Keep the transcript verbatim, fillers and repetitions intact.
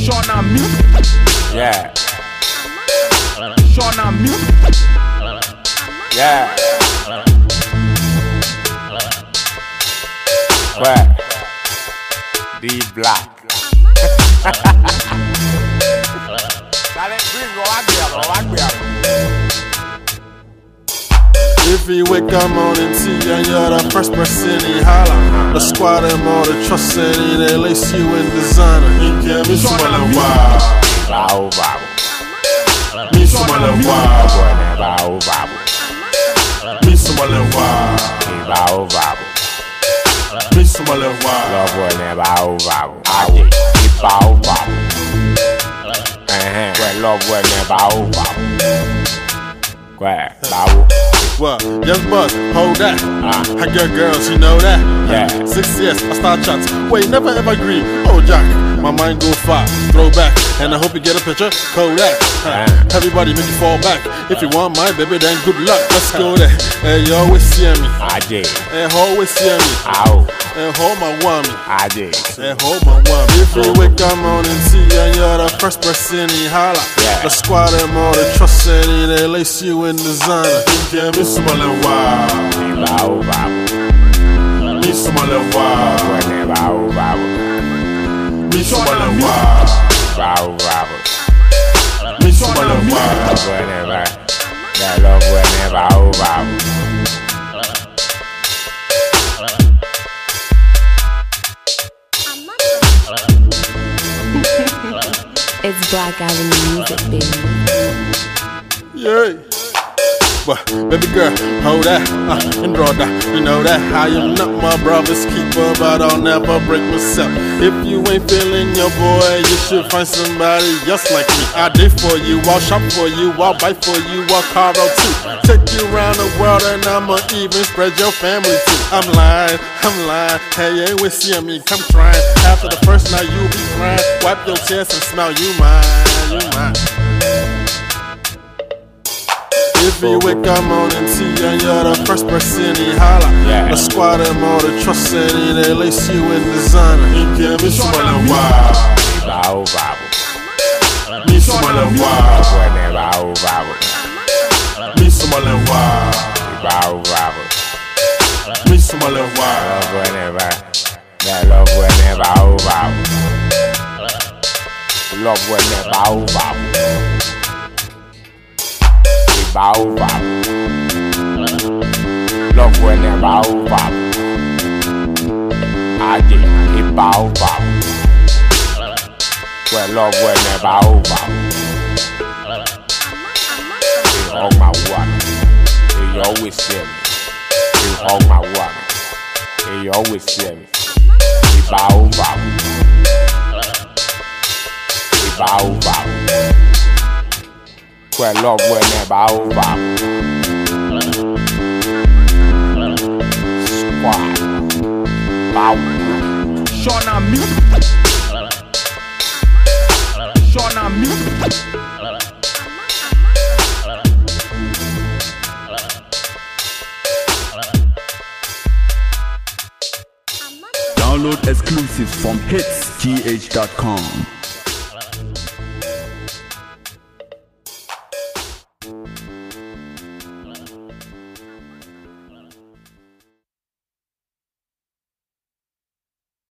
Sean and me. Yeah. Sean and me. Yeah. Where? D Black. Dale, gringo, águialo, águialo. If you wake up morning tea and you're the first person he holla, the squad and all the trust and they lace you in designer. You can't miss my love. Bravo, bravo. Miss my love. Bravo, bravo. Miss my love. Bravo, bravo. Miss my love. Love boy, man, bravo, bravo. Bravo, bravo. Eh, well, love boy, man, bravo, bravo. Where? Bravo. What? Yes, buzz, hold that. Ah. I got girls, you know that. Yeah. Six years, I start chats. Wait, never ever agree. Oh, Jack, my mind go far. Throw back, and I hope you get a picture. Kodak. Yeah. Everybody make you fall back. If you want my baby, then good luck. Let's go there. Hey, you always see me. I did. Hey, always see me. Ow. Hey, hold my whammy. I did. Hey, hold my whammy. If you wake up morning tea and you're the first person he holla, Yeah. the squad and all the trust and they lace you in designer. Yeah, miss my love. Bravo, bravo. Miss my love. Boy, man, bravo, bravo. Miss my love. Bravo, bravo. Miss my love. Love boy, man, bravo. That love boy, man, bravo, bravo. It's Black Avenue Music, baby. Yeah. But baby girl, hold that, uh, and draw that. You know that I am not my brother's keeper, but I'll never break myself. If you ain't feeling your boy, you should find somebody just like me. I did for you, I'll shop for you, I'll buy for you, I'll carve out too. Take you around the world and I'ma even spread your family too. I'm lying, I'm lying. Hey, you ain't with seeing me, come trying. After the first night you'll be crying. Wipe your tears and smile, you mine, you mine. If you wake up morning tea and you're the first person he holla, Yeah. the squad and all the trust and they lace you in designer. You can't miss my love. Bravo, bravo. Miss my love. Boy, man, bravo, bravo. Miss my love. Bravo, bravo. Miss my love. Love boy, man, bravo. That love boy, man, bravo, bravo. Love boy, man, bravo, bravo. Bravo, bravo. Love boy, man, bravo, bravo. I did it, bravo, bravo. Well, love boy, man, bravo, bravo. He hug my water. He always see me. He hug my water. He always see me. He bravo, bravo. He bravo, bravo. Well, love boy, man, bravo, bravo. Squad. Bravo. Sean and me. Sean and me. Download exclusives from hits T H dot com.